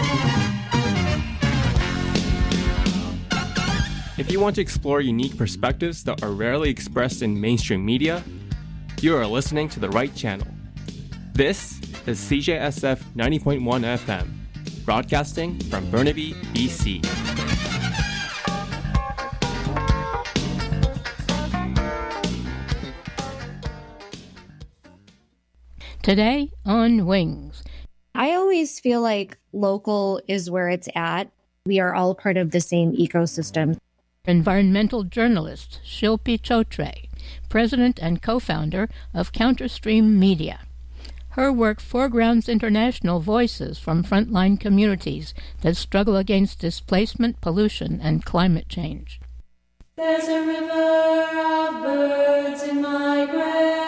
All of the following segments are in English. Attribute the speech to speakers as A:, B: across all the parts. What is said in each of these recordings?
A: If you want to explore unique perspectives that are rarely expressed in mainstream media, you are listening to the right channel. This is CJSF 90.1 FM, broadcasting from Burnaby, BC.
B: Today on Wings.
C: I always feel like local is where it's at. We are all part of the same ecosystem.
B: Environmental journalist Shilpi Chotre, president and co-founder of Counterstream Media. Her work foregrounds international voices from frontline communities that struggle against displacement, pollution, and climate change.
D: There's a river of birds in migration,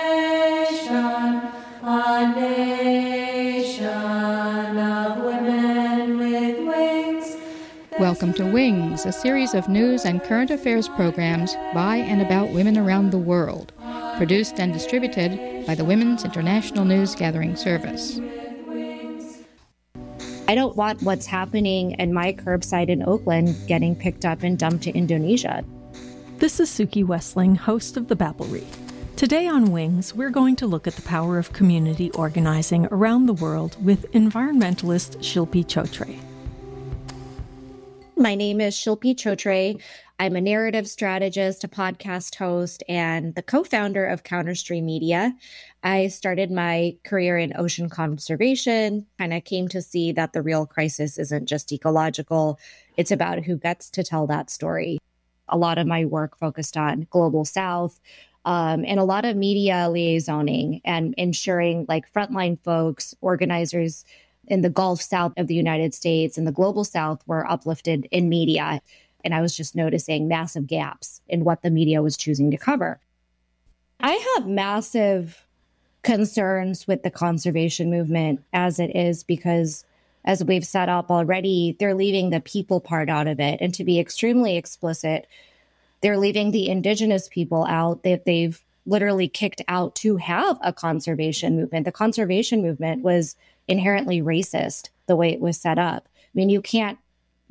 D: a nation of women with wings.
E: Welcome to Wings, a series of news and current affairs programs by and about women around the world, produced and distributed by the Women's International News Gathering Service.
C: I don't want what's happening in my curbside in Oakland getting picked up and dumped to Indonesia.
F: This is Suki Westling, host of The Babblery. Today on Wings, we're going to look at the power of community organizing around the world with environmentalist Shilpi Chotre.
C: My name is Shilpi Chotre. I'm a narrative strategist, a podcast host, and the co-founder of Counterstream Media. I started my career in ocean conservation, and I came to see that the real crisis isn't just ecological. It's about who gets to tell that story. A lot of my work focused on Global South, and a lot of media liaisoning and ensuring like frontline folks, organizers in the Gulf South of the United States and the Global South were uplifted in media. And I was just noticing massive gaps in what the media was choosing to cover. I have massive concerns with the conservation movement as it is because, as we've set up already, they're leaving the people part out of it. And to be extremely explicit, they're leaving the indigenous people out that they've literally kicked out to have a conservation movement. The conservation movement was inherently racist the way it was set up. I mean, you can't,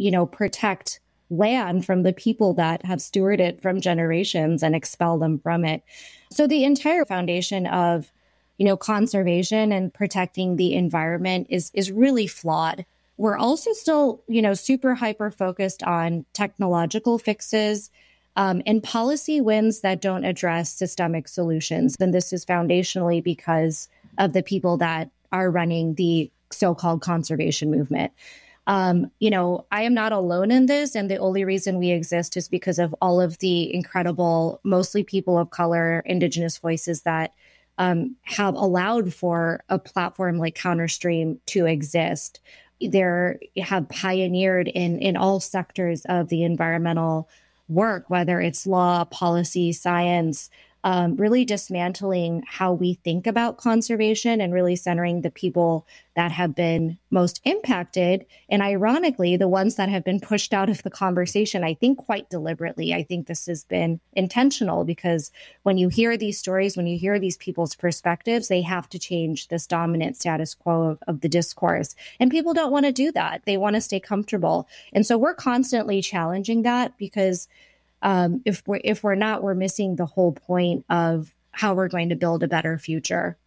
C: protect land from the people that have stewarded it from generations and expel them from it. So the entire foundation of, conservation and protecting the environment is really flawed. We're also still, super hyper focused on technological fixes and policy wins that don't address systemic solutions. And this is foundationally because of the people that are running the so-called conservation movement. I am not alone in this. And the only reason we exist is because of all of the incredible, mostly people of color, indigenous voices that have allowed for a platform like Counterstream to exist. They have pioneered in all sectors of the environmental work, whether it's law, policy, science, really dismantling how we think about conservation and really centering the people that have been most impacted. And ironically, the ones that have been pushed out of the conversation, I think quite deliberately. I think this has been intentional because when you hear these stories, when you hear these people's perspectives, they have to change this dominant status quo of the discourse. And people don't want to do that. They want to stay comfortable. And so we're constantly challenging that because if we're not, we're missing the whole point of how we're going to build a better future.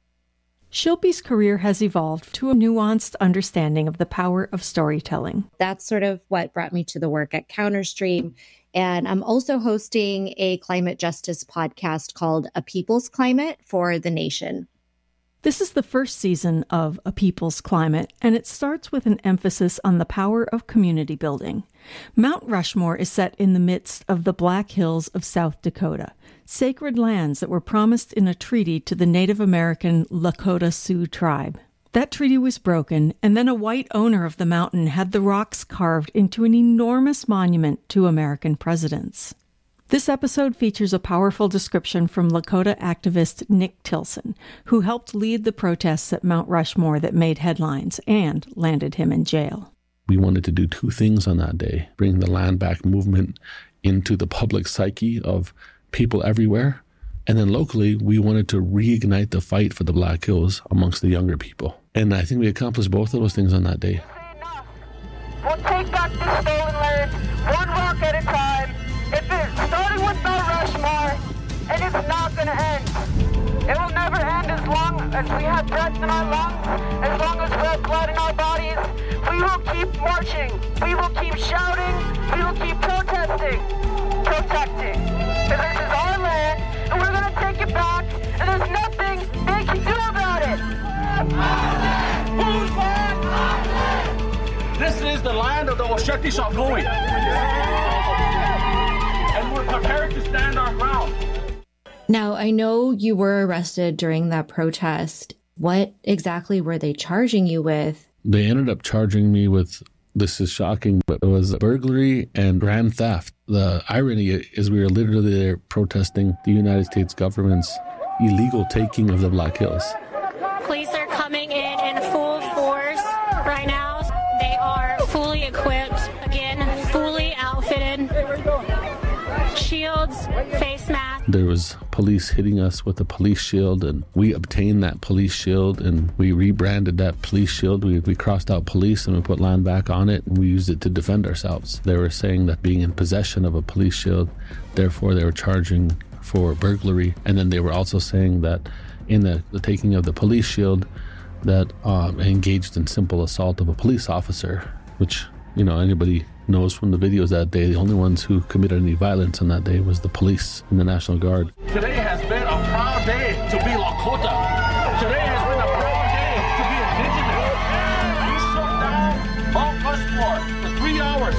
F: Shilpi's career has evolved to a nuanced understanding of the power of storytelling.
C: That's sort of what brought me to the work at Counterstream. And I'm also hosting a climate justice podcast called A People's Climate for the Nation.
F: This is the first season of A People's Climate, and it starts with an emphasis on the power of community building. Mount Rushmore is set in the midst of the Black Hills of South Dakota, sacred lands that were promised in a treaty to the Native American Lakota Sioux tribe. That treaty was broken, and then a white owner of the mountain had the rocks carved into an enormous monument to American presidents. This episode features a powerful description from Lakota activist Nick Tilson, who helped lead the protests at Mount Rushmore that made headlines and landed him in jail.
G: We wanted to do two things on that day: bring the land back movement into the public psyche of people everywhere. And then locally, we wanted to reignite the fight for the Black Hills amongst the younger people. And I think we accomplished both of those things on that day.
H: We'll take back this stolen land, one rock at a time. Starting with Mount Rushmore, and it's not going to end. It will never end as long as we have breath in our lungs, as long as we have blood in our bodies. We will keep marching. We will keep shouting. We will keep protesting. Protecting. And this is our land, and we're going to take it back, and there's nothing they can do about it.
I: Whose land? This is the land of the Washekti-Shakoi. And we're prepared to stand our ground.
C: Now, I know you were arrested during that protest. What exactly were they charging you with?
G: They ended up charging me with, this is shocking, but it was burglary and grand theft. The irony is we were literally there protesting the United States government's illegal taking of the Black Hills.
J: Police are coming in full force right now. They are fully equipped, again, fully outfitted. Shields, face masks.
G: There was police hitting us with a police shield, and we obtained that police shield and we rebranded that police shield. We crossed out police and we put land back on it, and we used it to defend ourselves. They were saying that being in possession of a police shield, therefore they were charging for burglary. And then they were also saying that in the taking of the police shield, that engaged in simple assault of a police officer, which, you know, anybody knows from the videos that day, the only ones who committed any violence on that day was the police and the National Guard.
I: Today has been a proud day to be Lakota. Today has been a proud day to be indigenous. We shut down Mount Rushmore for 3 hours.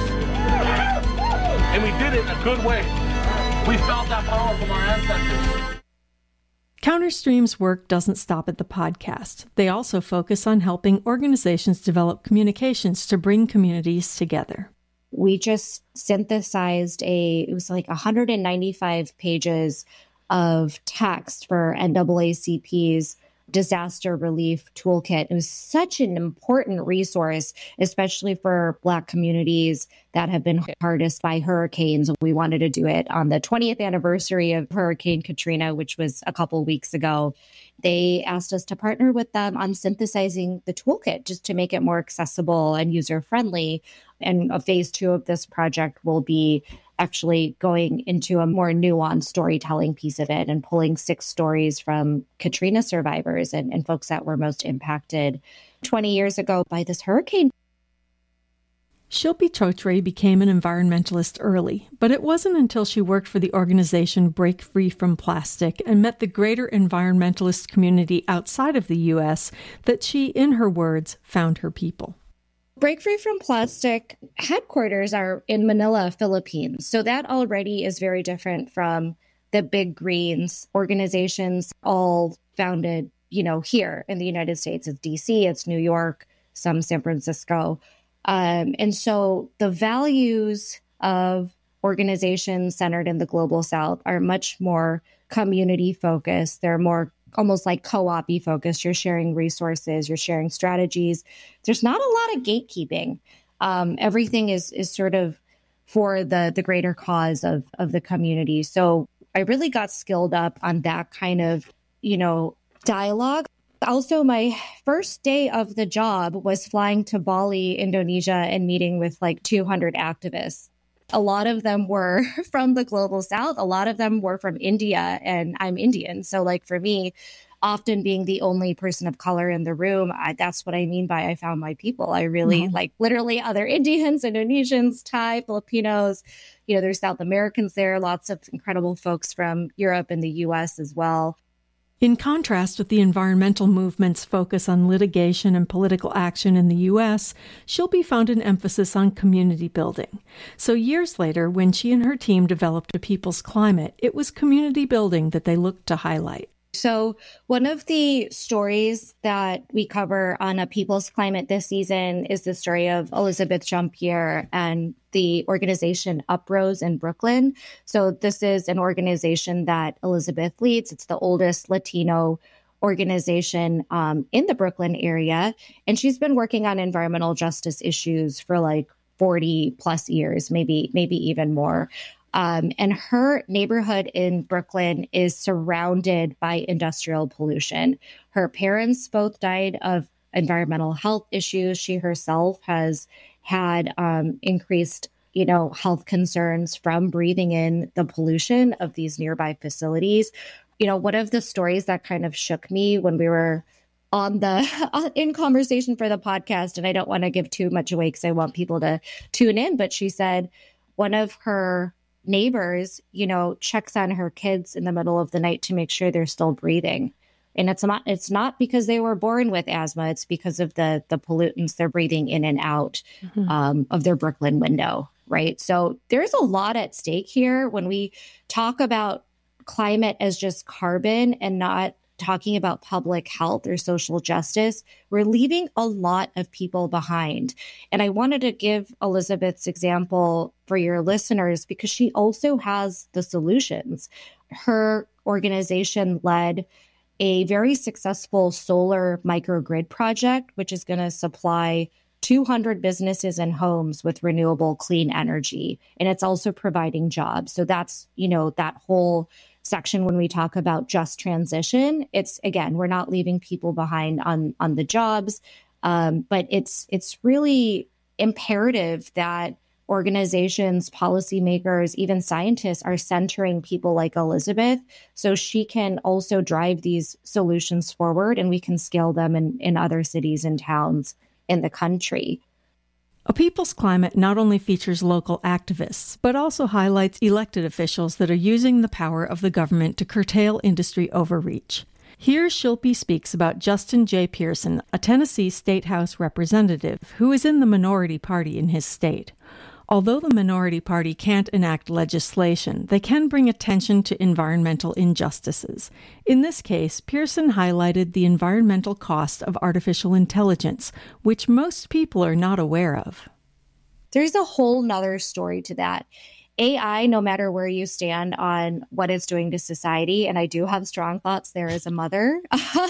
I: And we did it in a good way. We felt that power from our ancestors.
F: Counterstream's work doesn't stop at the podcast. They also focus on helping organizations develop communications to bring communities together.
C: We just synthesized it was like 195 pages of text for NAACP's disaster relief toolkit. It was such an important resource, especially for Black communities that have been hardest by hurricanes. We wanted to do it on the 20th anniversary of Hurricane Katrina, which was a couple weeks ago. They asked us to partner with them on synthesizing the toolkit just to make it more accessible and user-friendly. And a phase 2 of this project will be actually going into a more nuanced storytelling piece of it and pulling 6 stories from Katrina survivors and folks that were most impacted 20 years ago by this hurricane.
F: Shilpi Chotre became an environmentalist early, but it wasn't until she worked for the organization Break Free from Plastic and met the greater environmentalist community outside of the U.S. that she, in her words, found her people.
C: Break Free from Plastic headquarters are in Manila, Philippines. So that already is very different from the Big Greens organizations, all founded, here in the United States. It's DC, it's New York, some San Francisco. And so the values of organizations centered in the Global South are much more community focused. They're more almost like co-op-y focused. You're sharing resources, you're sharing strategies. There's not a lot of gatekeeping. Everything is sort of for the greater cause of the community. So I really got skilled up on that kind of, dialogue. Also, my first day of the job was flying to Bali, Indonesia, and meeting with like 200 activists. A lot of them were from the Global South. A lot of them were from India, and I'm Indian. So like for me, often being the only person of color in the room, that's what I mean by I found my people. I really like literally other Indians, Indonesians, Thai, Filipinos. There's South Americans there, lots of incredible folks from Europe and the US as well.
F: In contrast with the environmental movement's focus on litigation and political action in the U.S., Shilpi found an emphasis on community building. So years later, when she and her team developed A People's Climate, it was community building that they looked to highlight.
C: So one of the stories that we cover on A People's Climate this season is the story of Elizabeth Jean-Pierre and the organization Uprose in Brooklyn. So this is an organization that Elizabeth leads. It's the oldest Latino organization in the Brooklyn area. And she's been working on environmental justice issues for like 40 plus years, maybe even more. And her neighborhood in Brooklyn is surrounded by industrial pollution. Her parents both died of environmental health issues. She herself has had increased, health concerns from breathing in the pollution of these nearby facilities. One of the stories that kind of shook me when we were in conversation for the podcast, and I don't want to give too much away because I want people to tune in, but she said one of her neighbors, checks on her kids in the middle of the night to make sure they're still breathing. And it's not because they were born with asthma. It's because of the pollutants they're breathing in and out of their Brooklyn window, right? So there's a lot at stake here when we talk about climate as just carbon and not talking about public health or social justice. We're leaving a lot of people behind. And I wanted to give Elizabeth's example for your listeners because she also has the solutions. Her organization led a very successful solar microgrid project, which is going to supply 200 businesses and homes with renewable clean energy. And it's also providing jobs. So that's, that whole section when we talk about just transition. It's, again, we're not leaving people behind on the jobs, but it's really imperative that organizations, policymakers, even scientists are centering people like Elizabeth so she can also drive these solutions forward and we can scale them in other cities and towns in the country.
F: A People's Climate not only features local activists, but also highlights elected officials that are using the power of the government to curtail industry overreach. Here, Shilpi speaks about Justin J. Pearson, a Tennessee State House representative who is in the minority party in his state. Although the minority party can't enact legislation, they can bring attention to environmental injustices. In this case, Pearson highlighted the environmental cost of artificial intelligence, which most people are not aware of.
C: There's a whole nother story to that. AI, no matter where you stand on what it's doing to society, and I do have strong thoughts there as a mother,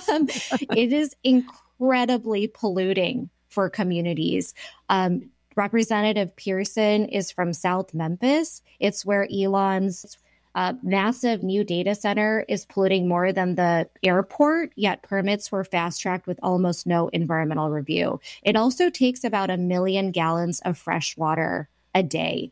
C: it is incredibly polluting for communities. Representative Pearson is from South Memphis. It's where Elon's massive new data center is polluting more than the airport, yet permits were fast-tracked with almost no environmental review. It also takes about 1 million gallons of fresh water a day.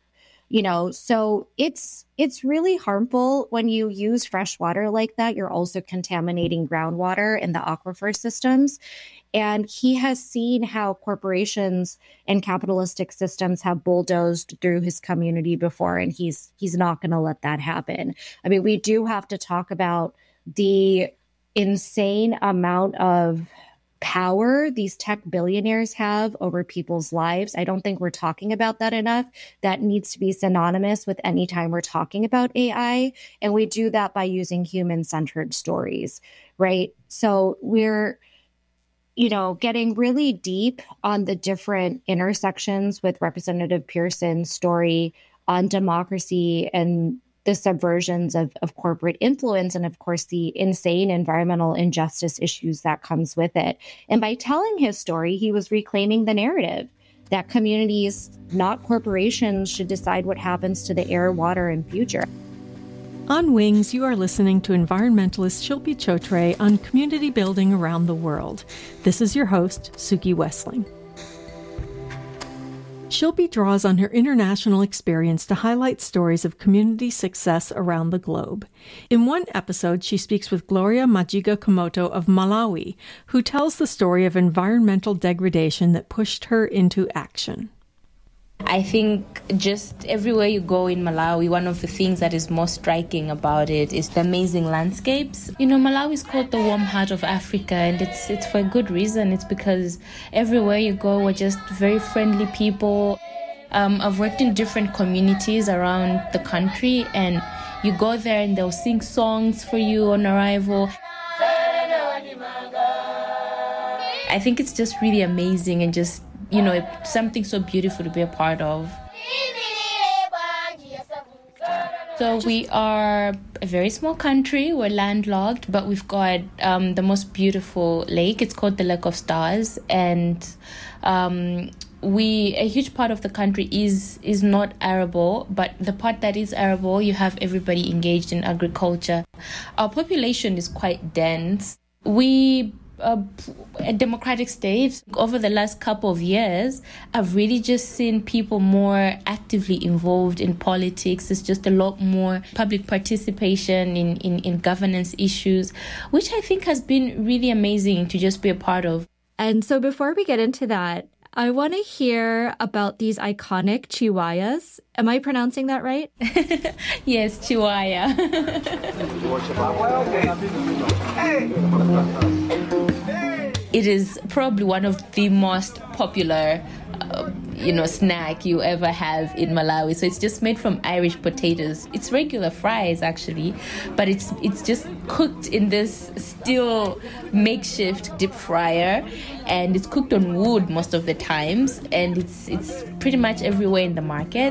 C: So it's really harmful when you use fresh water like that. You're also contaminating groundwater in the aquifer systems. And he has seen how corporations and capitalistic systems have bulldozed through his community before, and he's not going to let that happen. I mean, we do have to talk about the insane amount of power these tech billionaires have over people's lives. I don't think we're talking about that enough. That needs to be synonymous with any time we're talking about AI. And we do that by using human-centered stories, right? So we're getting really deep on the different intersections with Representative Pearson's story on democracy and the subversions of corporate influence and, of course, the insane environmental injustice issues that comes with it. And by telling his story, he was reclaiming the narrative that communities, not corporations, should decide what happens to the air, water, and future.
F: On Wings, you are listening to environmentalist Shilpi Chotre on community building around the world. This is your host, Suki Wessling. Shilpi draws on her international experience to highlight stories of community success around the globe. In one episode, she speaks with Gloria Majiga Komoto of Malawi, who tells the story of environmental degradation that pushed her into action.
K: I think just everywhere you go in Malawi, one of the things that is most striking about it is the amazing landscapes. Malawi is called the warm heart of Africa, and it's for a good reason. It's because everywhere you go, we're just very friendly people. I've worked in different communities around the country, and you go there and they'll sing songs for you on arrival. I think it's just really amazing and just something so beautiful to be a part of. So we are a very small country. We're landlocked, but we've got the most beautiful lake. It's called the Lake of Stars. And a huge part of the country is not arable, but the part that is arable, you have everybody engaged in agriculture. Our population is quite dense. We a democratic state. Over the last couple of years, I've really just seen people more actively involved in politics. There's just a lot more public participation in governance issues, which I think has been really amazing to just be a part of.
C: And so before we get into that, I want to hear about these iconic chihuahuas. Am I pronouncing that right?
K: Yes, chihuahua. It is probably one of the most popular snack you ever have in Malawi. So it's just made from Irish potatoes. It's regular fries actually, but it's just cooked in this still makeshift deep fryer, and it's cooked on wood most of the times, and it's pretty much everywhere in the market.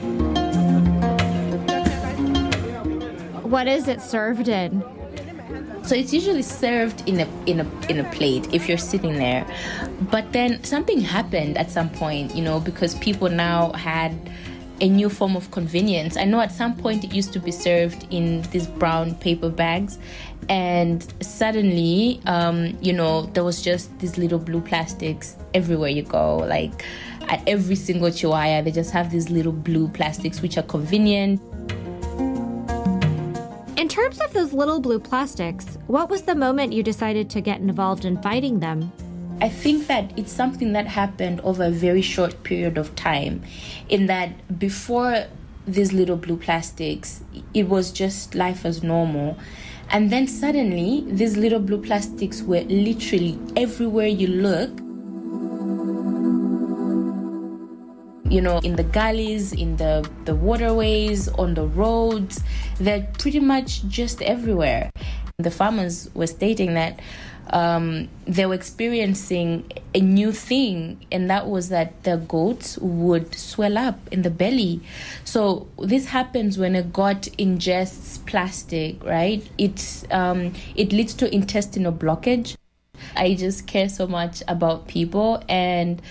C: What is it served in?
K: So it's usually served in a plate if you're sitting there. But then something happened at some point, because people now had a new form of convenience. I know at some point it used to be served in these brown paper bags, and suddenly, there was just these little blue plastics everywhere you go. Like at every single chihuahua, they just have these little blue plastics, which are convenient.
C: In terms of those little blue plastics, what was the moment you decided to get involved in fighting them?
K: I think that it's something that happened over a very short period of time, in that before these little blue plastics, it was just life as normal. And then suddenly, these little blue plastics were literally everywhere you look. In the gullies, in the waterways, on the roads, they're pretty much just everywhere. The farmers were stating that they were experiencing a new thing, and that was that their goats would swell up in the belly. So this happens when a goat ingests plastic, right? It leads to intestinal blockage. I just care so much about people, and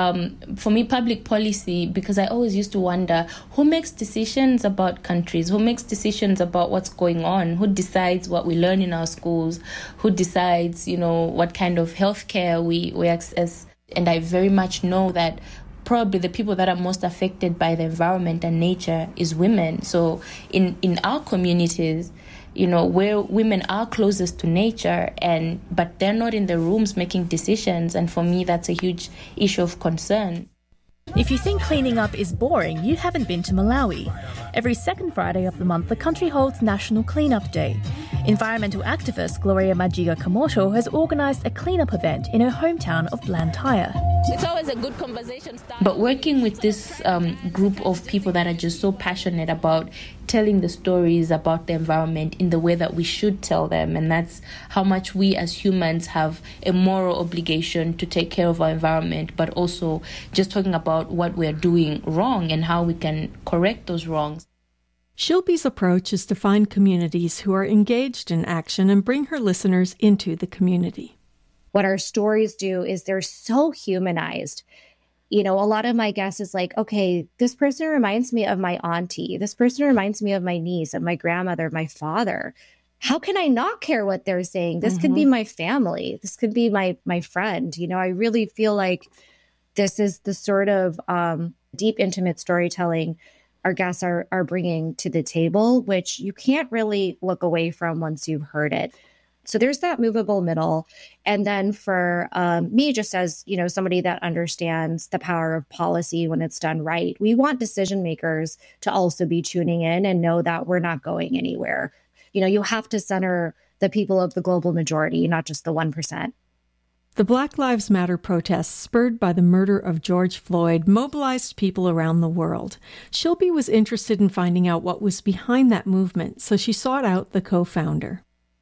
K: for me, public policy, because I always used to wonder who makes decisions about countries, who makes decisions about what's going on, who decides what we learn in our schools, who decides, what kind of healthcare we access. And I very much know that probably the people that are most affected by the environment and nature is women. So in our communities, where women are closest to nature, but they're not in the rooms making decisions. And for me, that's a huge issue of concern.
L: If you think cleaning up is boring, you haven't been to Malawi. Every second Friday of the month, the country holds National Cleanup Day. Environmental activist Gloria Majiga Kamoto has organised a cleanup event in her hometown of Blantyre.
K: It's always a good conversation starter. But working with this group of people that are just so passionate about telling the stories about the environment in the way that we should tell them, and that's how much we as humans have a moral obligation to take care of our environment, but also just talking about what we're doing wrong and how we can correct those wrongs.
F: Shilpi's approach is to find communities who are engaged in action and bring her listeners into the community.
C: What our stories do is they're so humanized. A lot of my guests is like, okay, this person reminds me of my auntie. This person reminds me of my niece, of my grandmother, my father. How can I not care what they're saying? This could be my family. This could be my friend. I really feel like this is the sort of deep, intimate storytelling our guests are bringing to the table, which you can't really look away from once you've heard it. So there's that movable middle. And then for me, just as, somebody that understands the power of policy when it's done right, we want decision makers to also be tuning in and know that we're not going anywhere. You have to center the people of the global majority, not just the 1%.
F: The Black Lives Matter protests, spurred by the murder of George Floyd, mobilized people around the world. Shilpi was interested in finding out what was behind that movement, so she sought out the co-founder.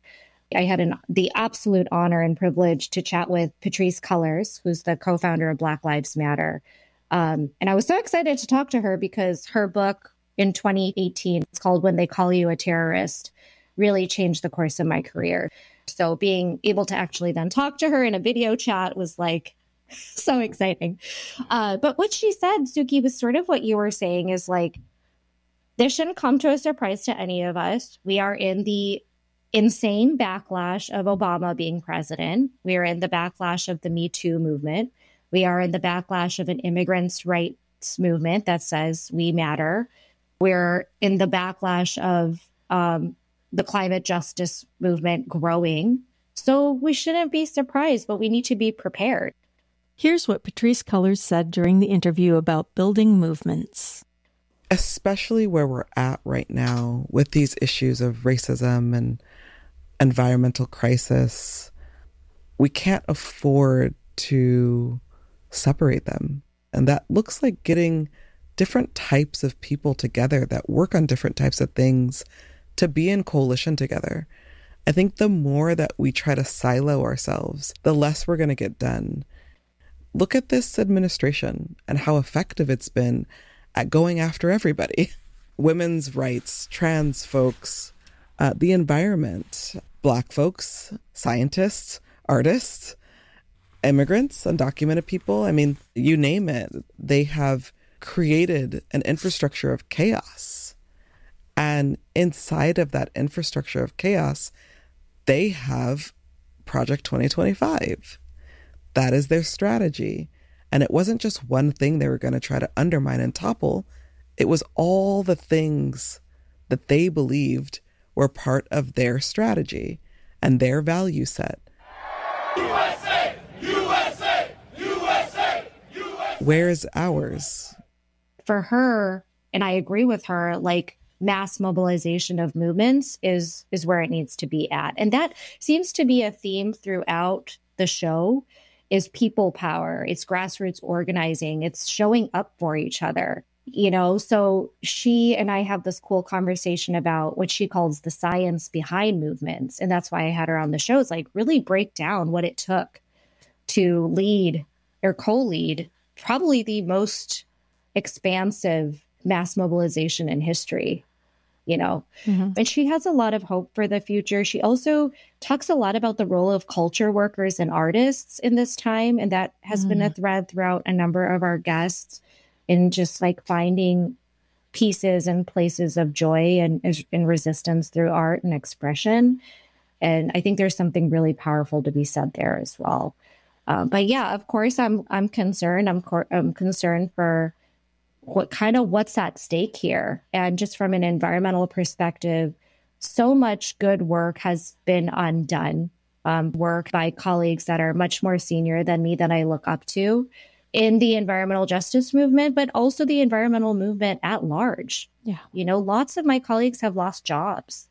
C: I had the absolute honor and privilege to chat with Patrisse Cullors, who's the co-founder of Black Lives Matter. And I was so excited to talk to her because her book in 2018, it's called When They Call You a Terrorist, really changed the course of my career. So being able to actually then talk to her in a video chat was like so exciting. But what she said, Suki, was sort of what you were saying, is like, this shouldn't come to a surprise to any of us. We are in the insane backlash of Obama being president. We are in the backlash of the Me Too movement. We are in the backlash of an immigrants' rights movement that says we matter. We're in the backlash of the climate justice movement growing. So we shouldn't be surprised, but we need to be prepared.
F: Here's what Patrisse Cullors said during the interview about building movements.
M: Especially where we're at right now with these issues of racism and environmental crisis, we can't afford to separate them. And that looks like getting different types of people together that work on different types of things to be in coalition together. I think the more that we try to silo ourselves, the less we're going to get done. Look at this administration and how effective it's been at going after everybody. Women's rights, trans folks, the environment, Black folks, scientists, artists, immigrants, undocumented people. I mean, you name it. They have created an infrastructure of chaos. And inside of that infrastructure of chaos, they have Project 2025. That is their strategy. And it wasn't just one thing they were going to try to undermine and topple. It was all the things that they believed were part of their strategy and their value set. USA! USA! USA! USA! Where's ours?
C: For her, and I agree with her, like mass mobilization of movements is where it needs to be at. And that seems to be a theme throughout the show. Is people power. It's grassroots organizing. It's showing up for each other, you know? So she and I have this cool conversation about what she calls the science behind movements. And that's why I had her on the show, is like really break down what it took to lead or co-lead probably the most expansive mass mobilization in history, you know? And she has a lot of hope for the future. She also talks a lot about the role of culture workers and artists in this time. And that has been a thread throughout a number of our guests in just like finding pieces and places of joy and resistance through art and expression. And I think there's something really powerful to be said there as well. But yeah, of course, I'm concerned. I'm concerned for what's at stake here. And just from an environmental perspective, so much good work has been undone. Work by colleagues that are much more senior than me, that I look up to in the environmental justice movement, but also the environmental movement at large. Yeah. You know, lots of my colleagues have lost jobs,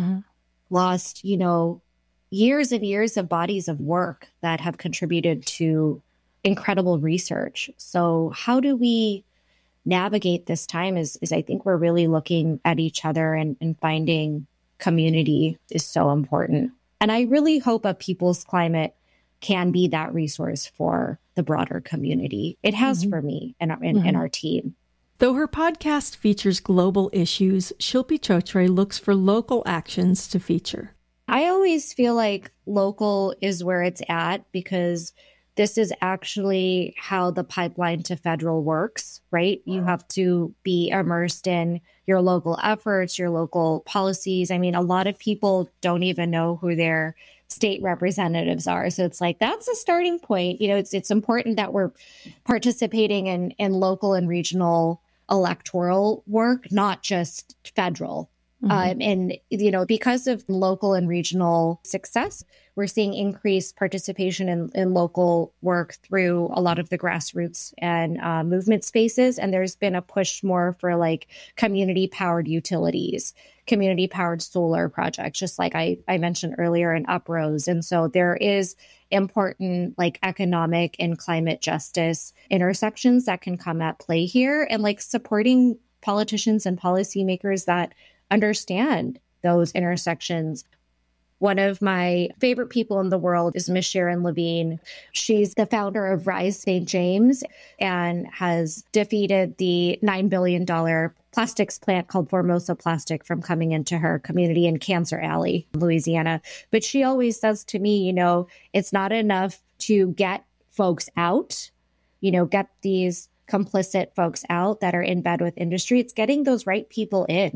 C: lost, you know, years and years of bodies of work that have contributed to incredible research. So how do we navigate this time is I think we're really looking at each other and finding community is so important. And I really hope a People's Climate can be that resource for the broader community. It has for me and our team.
F: Though her podcast features global issues, Shilpi Chotre looks for local actions to feature.
C: I always feel like local is where it's at, because this is actually how the pipeline to federal works, right? You have to be immersed in your local efforts, your local policies. I mean, a lot of people don't even know who their state representatives are. So it's like, that's a starting point. You know, it's important that we're participating in local and regional electoral work, not just federal. And, you know, because of local and regional success, we're seeing increased participation in local work through a lot of the grassroots and movement spaces. And there's been a push more for like community powered utilities, community powered solar projects, just like I mentioned earlier in Uprose. And so there is important like economic and climate justice intersections that can come at play here, and like supporting politicians and policymakers that understand those intersections. One of my favorite people in the world is Miss Sharon Levine. She's the founder of Rise St. James and has defeated the $9 billion plastics plant called Formosa Plastic from coming into her community in Cancer Alley, Louisiana. But she always says to me, you know, it's not enough to get folks out, you know, get these complicit folks out that are in bed with industry. It's getting those right people in.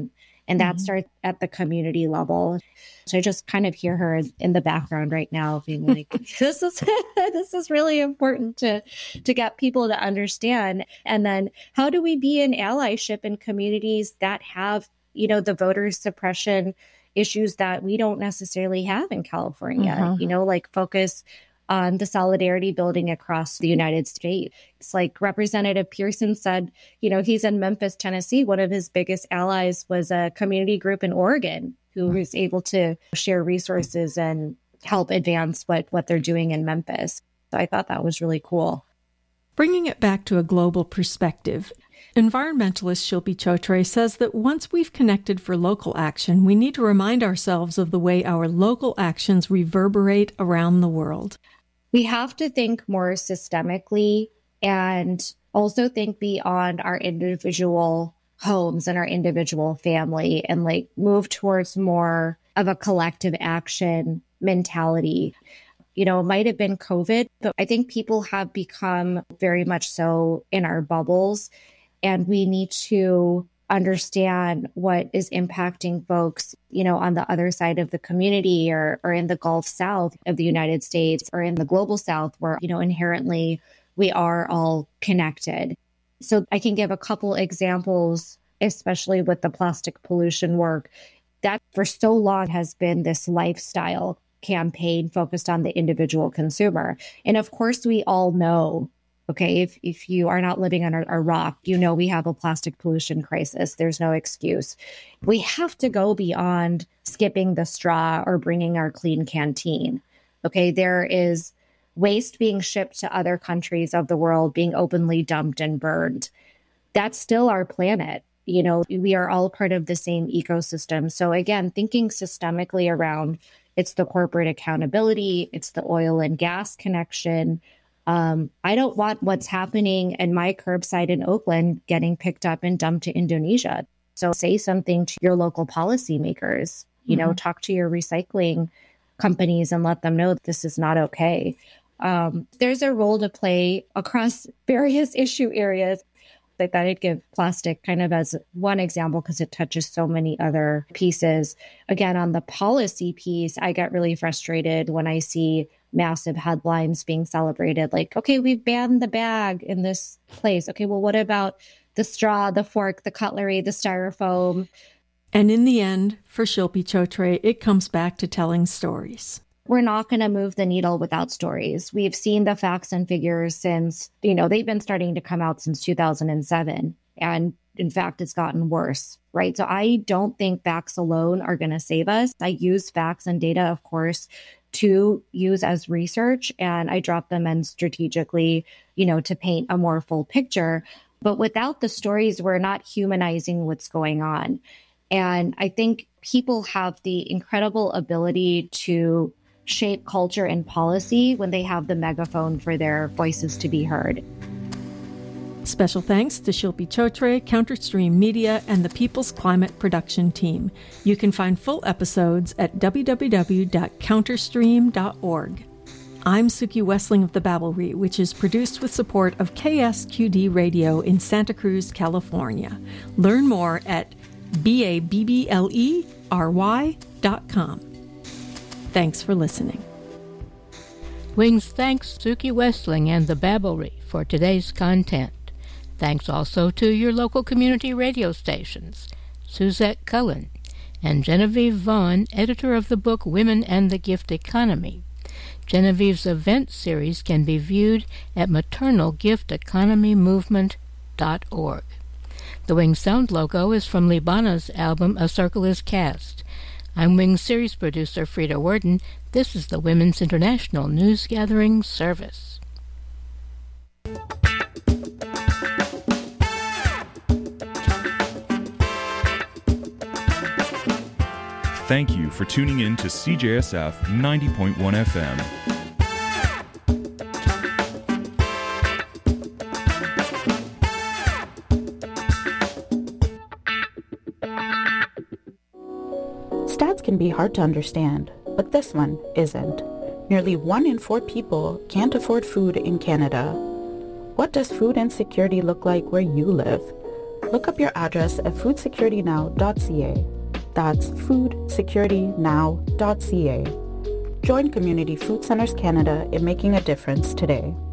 C: And that starts at the community level. So I just kind of hear her in the background right now being like, this is really important to get people to understand. And then how do we be in allyship in communities that have, the voter suppression issues that we don't necessarily have in California, like focus on the solidarity building across the United States. It's like Representative Pearson said, he's in Memphis, Tennessee. One of his biggest allies was a community group in Oregon who was able to share resources and help advance what they're doing in Memphis. So I thought that was really cool.
F: Bringing it back to a global perspective, environmentalist Shilpi Chotre says that once we've connected for local action, we need to remind ourselves of the way our local actions reverberate around the world.
C: We have to think more systemically and also think beyond our individual homes and our individual family and move towards more of a collective action mentality. It might have been COVID, but I think people have become very much so in our bubbles, and we need to understand what is impacting folks, on the other side of the community or in the Gulf South of the United States or in the global South where, inherently we are all connected. So I can give a couple examples, especially with the plastic pollution work, that for so long has been this lifestyle campaign focused on the individual consumer. And of course, we all know, okay, if you are not living under a rock, we have a plastic pollution crisis. There's no excuse. We have to go beyond skipping the straw or bringing our clean canteen. Okay, there is waste being shipped to other countries of the world, being openly dumped and burned. That's still our planet. We are all part of the same ecosystem. So again, thinking systemically around it's the corporate accountability, it's the oil and gas connection. I don't want what's happening in my curbside in Oakland getting picked up and dumped to Indonesia. So say something to your local policymakers, talk to your recycling companies and let them know that this is not okay. There's a role to play across various issue areas. I thought I'd give plastic kind of as one example because it touches so many other pieces. Again, on the policy piece, I get really frustrated when I see massive headlines being celebrated. Like, okay, we've banned the bag in this place. Okay, well, what about the straw, the fork, the cutlery, the styrofoam?
F: And in the end, for Shilpi Chotre, it comes back to telling stories.
C: We're not going to move the needle without stories. We've seen the facts and figures since, they've been starting to come out since 2007. And in fact, it's gotten worse, right? So I don't think facts alone are going to save us. I use facts and data, of course, to use as research, and I drop them in strategically, to paint a more full picture. But without the stories, we're not humanizing what's going on. And I think people have the incredible ability to shape culture and policy when they have the megaphone for their voices to be heard.
F: Special thanks to Shilpi Chotre, Counterstream Media, and the People's Climate Production Team. You can find full episodes at www.counterstream.org. I'm Suki Wessling of The Babblery, which is produced with support of KSQD Radio in Santa Cruz, California. Learn more at BABBLERY.com. Thanks for listening.
B: Wings thanks Suki Wessling and The Babblery for today's content. Thanks also to your local community radio stations, Suzette Cullen and Genevieve Vaughn, editor of the book Women and the Gift Economy. Genevieve's event series can be viewed at maternalgifteconomymovement.org. The Wings Sound logo is from Libana's album A Circle is Cast. I'm Wings series producer Frida Worden. This is the Women's International News Gathering Service.
N: Thank you for tuning in to CJSF 90.1 FM.
O: Stats can be hard to understand, but this one isn't. Nearly 1 in 4 people can't afford food in Canada. What does food insecurity look like where you live? Look up your address at foodsecuritynow.ca. That's foodsecuritynow.ca. Join Community Food Centers Canada in making a difference today.